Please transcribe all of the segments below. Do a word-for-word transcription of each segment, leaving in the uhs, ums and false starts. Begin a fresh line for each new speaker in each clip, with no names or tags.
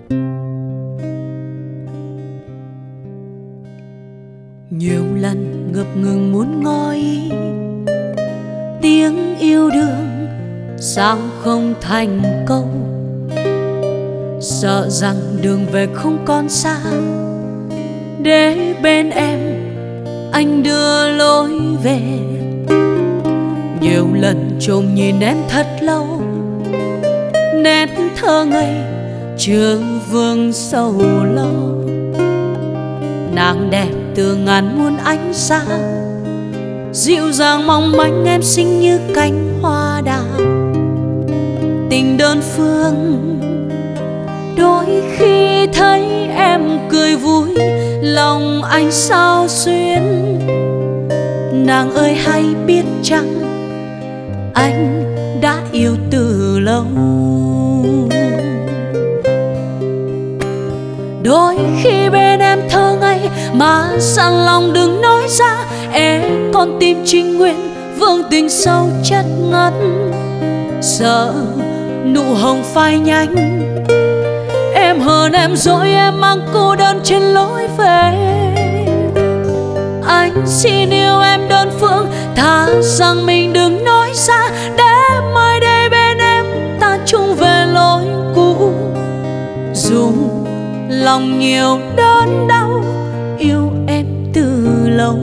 Nhiều lần ngập ngừng muốn ngỏ ý, tiếng yêu đương sao không thành câu. Sợ rằng đường về không còn xa, để bên em anh đưa lối về. Nhiều lần trộm nhìn em thật lâu, nét thơ ngây chưa vương sầu lo. Nàng đẹp từ ngàn muôn ánh sáng, dịu dàng mong manh em xinh như cánh hoa đào. Tình đơn phương đôi khi thấy em cười vui, lòng anh sao xuyến. Nàng ơi hay biết chăng anh đã yêu từ lâu. Đôi khi bên em thơ ngây mà sẵn lòng đừng nói ra, e con tim trinh nguyện vương tình sâu chất ngất. Sợ nụ hồng phai nhanh, em hờn em dỗi em mang cô đơn trên lối về. Anh xin yêu em đơn phương, thà rằng mình đừng nói ra, để mai đây bên em ta chung về lối cũ. Dù lòng nhiều đớn đau, yêu em từ lâu.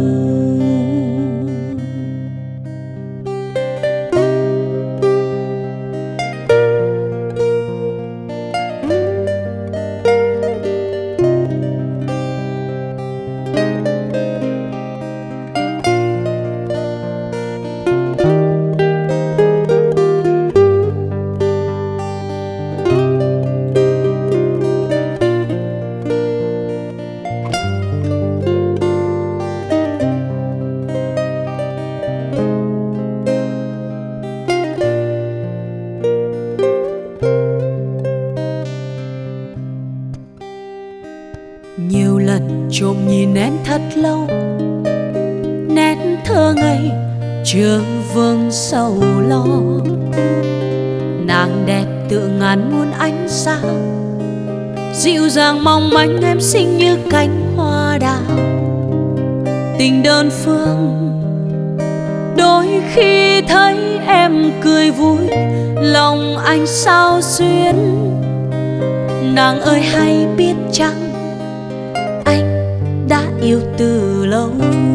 Nhiều lần trộm nhìn em thật lâu, nét thơ ngây chưa vương sầu lo. Nàng đẹp tựa ngàn muôn ánh sáng, dịu dàng mong manh em xinh như cánh hoa đào. Tình đơn phương đôi khi thấy em cười vui, lòng anh sao xuyến. Nàng ơi hay biết chăng anh đã yêu từ lâu.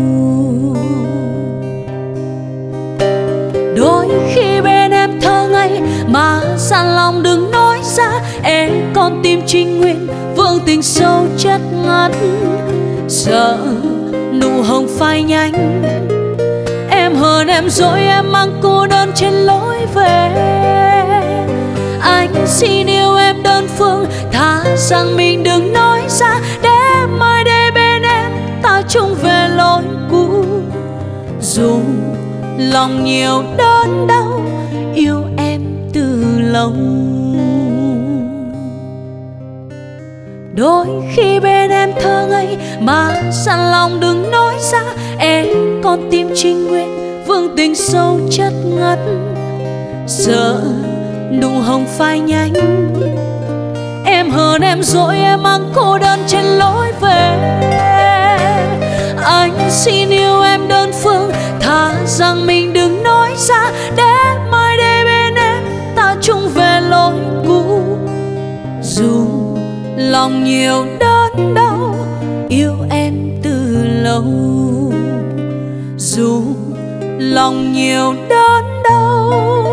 Đôi khi bên em thơ ngây mà sẵn lòng đừng nói ra, e con tim trinh nguyện vương tình sâu chất ngất. Sợ nụ hồng phai nhanh, em hờn em dỗi em mang cô đơn trên lối về. Anh xin yêu em đơn phương, thà rằng mình đừng nói ra, để mai đây bên em ta chung về lối cũ. Dù lòng nhiều đớn đau, yêu em từ lâu. Đôi khi bên em thơ ngây mà sẵn lòng đừng nói ra, e con tim trinh nguyện vương tình sâu chất ngất. Sợ nụ hồng phai nhanh, em hờn em dỗi em mang cô đơn trên lối về. Anh xin yêu em đơn phương, thà rằng mình đừng nói ra, để mai đây bên em ta chung về lối cũ. Dù lòng nhiều đớn đau, yêu em từ lâu. Dù lòng nhiều đớn đau,